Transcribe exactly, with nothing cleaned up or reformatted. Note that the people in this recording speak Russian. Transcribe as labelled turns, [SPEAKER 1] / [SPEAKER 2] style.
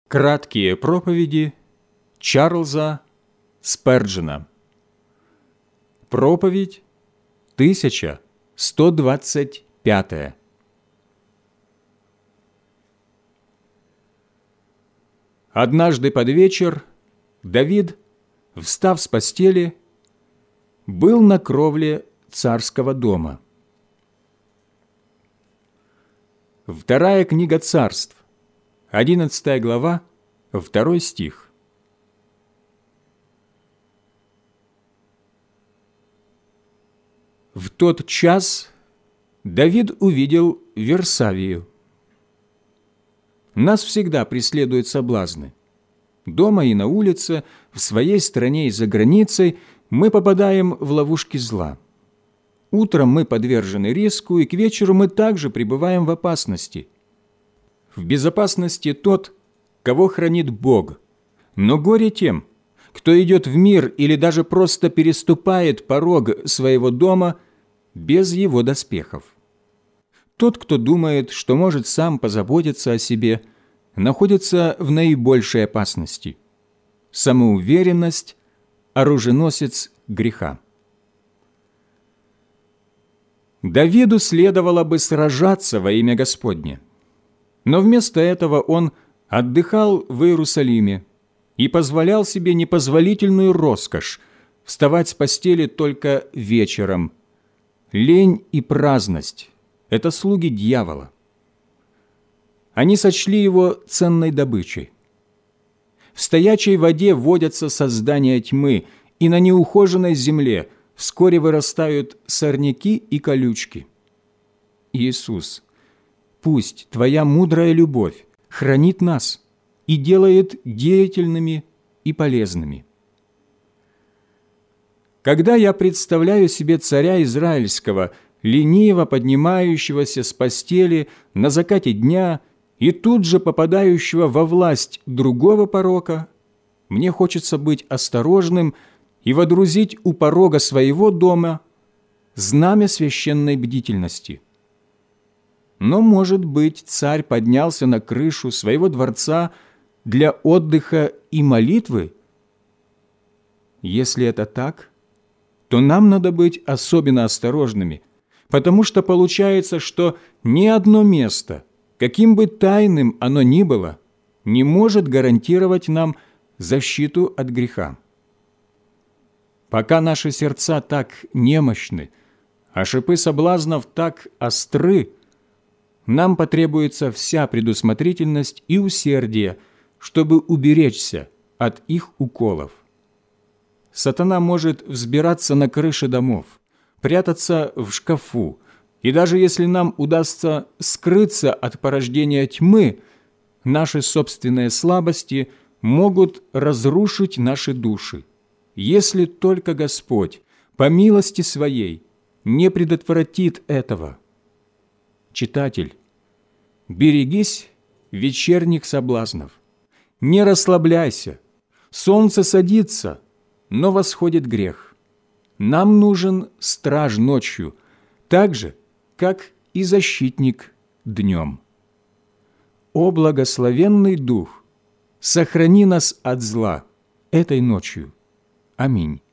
[SPEAKER 1] Краткие проповеди Чарльза Сперджена. Проповедь тысяча сто двадцать пятая. Однажды под вечер Давид, встав с постели, был на кровле царского дома. Вторая книга Царств, одиннадцатая глава, второй стих. В тот час Давид увидел Версавию. Нас всегда преследуют соблазны. Дома и на улице, в своей стране и за границей мы попадаем в ловушки зла. Утром мы подвержены риску, и к вечеру мы также пребываем в опасности. В безопасности тот, кого хранит Бог, но горе тем, кто идет в мир или даже просто переступает порог своего дома без его доспехов. Тот, кто думает, что может сам позаботиться о себе, находится в наибольшей опасности. Самоуверенность – оруженосец греха. Давиду следовало бы сражаться во имя Господне, но вместо этого он отдыхал в Иерусалиме и позволял себе непозволительную роскошь вставать с постели только вечером. Лень и праздность – это слуги дьявола. Они сочли его ценной добычей. В стоячей воде водятся создания тьмы, и на неухоженной земле вскоре вырастают сорняки и колючки. Иисус, пусть Твоя мудрая любовь хранит нас и делает деятельными и полезными. Когда я представляю себе царя израильского, лениво поднимающегося с постели на закате дня и тут же попадающего во власть другого порока, мне хочется быть осторожным и водрузить у порога своего дома знамя священной бдительности. Но, может быть, царь поднялся на крышу своего дворца для отдыха и молитвы? Если это так, то нам надо быть особенно осторожными, потому что получается, что ни одно место, каким бы тайным оно ни было, не может гарантировать нам защиту от греха. Пока наши сердца так немощны, а шипы соблазнов так остры, нам потребуется вся предусмотрительность и усердие, чтобы уберечься от их уколов. Сатана может взбираться на крыши домов, прятаться в шкафу, и даже если нам удастся скрыться от порождения тьмы, наши собственные слабости могут разрушить наши души, если только Господь, по милости Своей, не предотвратит этого. Читатель, берегись вечерних соблазнов, не расслабляйся, солнце садится, но восходит грех. Нам нужен страж ночью, так же, как и защитник днем. О благословенный Дух, сохрани нас от зла этой ночью. Аминь.